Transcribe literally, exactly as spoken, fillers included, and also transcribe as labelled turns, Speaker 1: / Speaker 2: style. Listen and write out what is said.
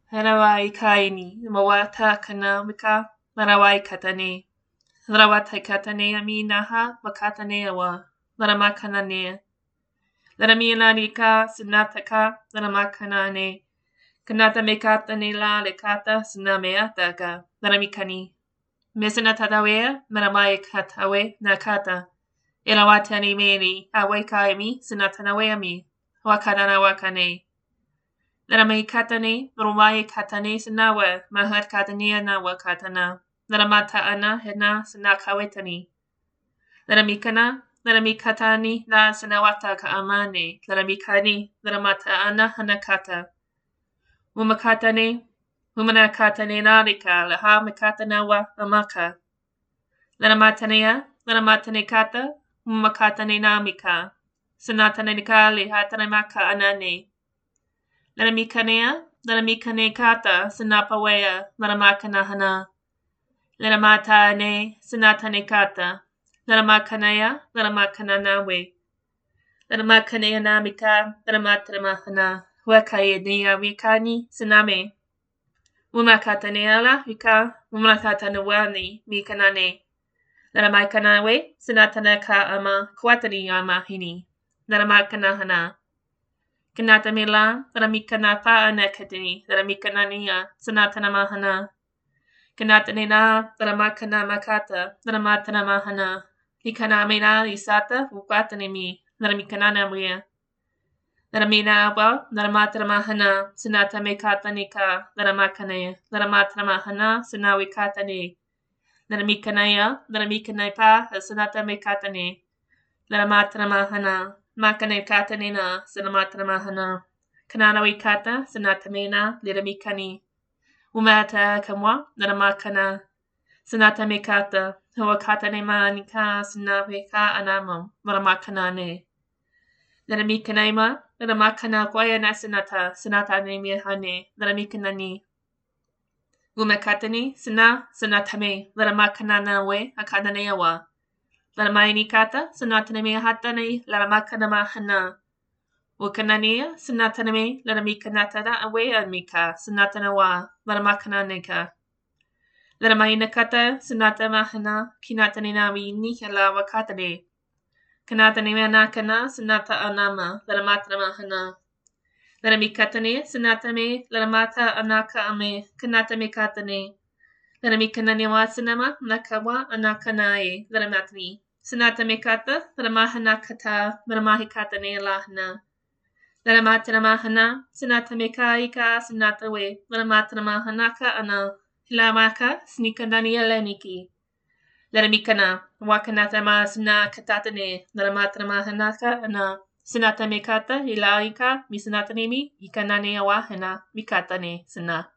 Speaker 1: Hanawai kaini, mawata kana mika, marawai katane. Rawata katane aminaha, makatane awa, laramakanane. Laramianika, sinataka, laramakanane. Kanata mekatane la lekata, sinameataka, laramikani. Mesanatadawea, maramai katawe, nakata. Ilawatani meni, awe kaimi, sinatanaweami, wakadana wakane. Laramai katane, rumai katane sinawa, mahat katane nawa katana. Laramata ana hena sinakawetani. Laramikana, laramikatani na sinawata ka amane. Laramikani, laramata ana hanakata. Umakatane, umanakatane narika, laha makatanawa amaka. Laramatanea, laramatane kata, umakatane namika. Sinatane nikali hatanamaka anane. Laramikanea, laramikane kata, sinapawea, laramakana hana. Laramatane, sinatane kata. Laramakanea, laramakana nawe. Laramakanea namika, laramatamahana. Wakaya nia wikani, siname. Umakatanea wika, umakatanawane, mikanane. Laramaikanawe, sinatanaka ama, kwatani ama hini. Laramakanahana. Kanatamila, Ramikanapa anakatini, Ramikanania, Sanatanamahana. Kanatanina, Ramakana makata, Ramatanamahana. Ikanamina isata, Upatanimi, Ramikanana wea. Ramina wa, Ramatamahana, Sinatamekatanika, Ramakane, Ramatamahana, Sinawikatani. Ramikanaya, Ramikanaipa, Sanatamekatani. Ramatamahana. Makane katanina, sinamatramahana. Kananawi kata, sinatamena, liramikani. Umata kamwa, naramakana. Sinatamekata, huakatanema nika, sinaveka anamo, maramakanane. Laramikanema, laramakana kwayana sinata, sinataneme hane, laramikanani. Umakatani, sina, sinatame, laramakanana we, akananeawa. Laramaini kata, sinataname hatane, laramakanama hana. Ukanania, sinataname, laramikanatara awe amika, sinatanawa, laramakananeka. Laramaina kata, sinatama hana, kinatanina wini hala wakatane. Kanatanime nakana, sinata anama, laramatrama hana. Laramikatane, sinatame, laramata anaka ame, kanatame katane. Laramikananiwa sinama, nakawa, anakanae, laramatni. Sinatamekata, Ramahanakata, Ramahikatane lahna. Laramatramahana, Sinatamekaika, Sinatawe, Ramatramahanaka ana. Hilamaka, Snikandania leniki. Laramikana, Wakanatama sina katatane, Ramatramahanaka ana. Sinatamekata, Ilaika, Misinatanemi, Ikanane awahana, Mikatane, Sina.